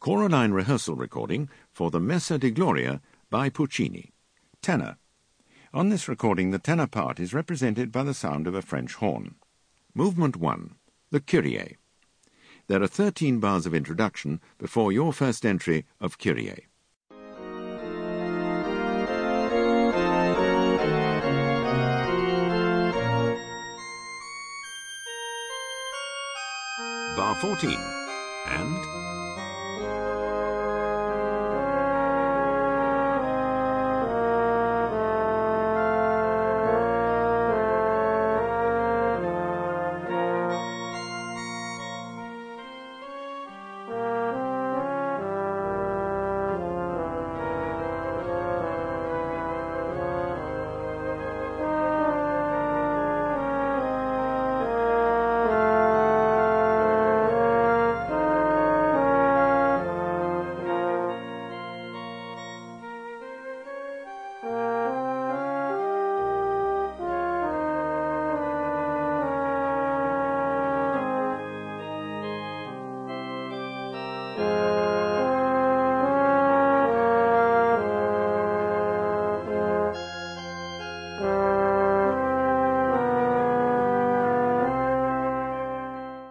Choraline rehearsal recording for the Messa di Gloria by Puccini. Tenor. On this recording, the tenor part is represented by the sound of a French horn. Movement 1. The Kyrie. There are 13 bars of introduction before your first entry of Kyrie. Bar 14 and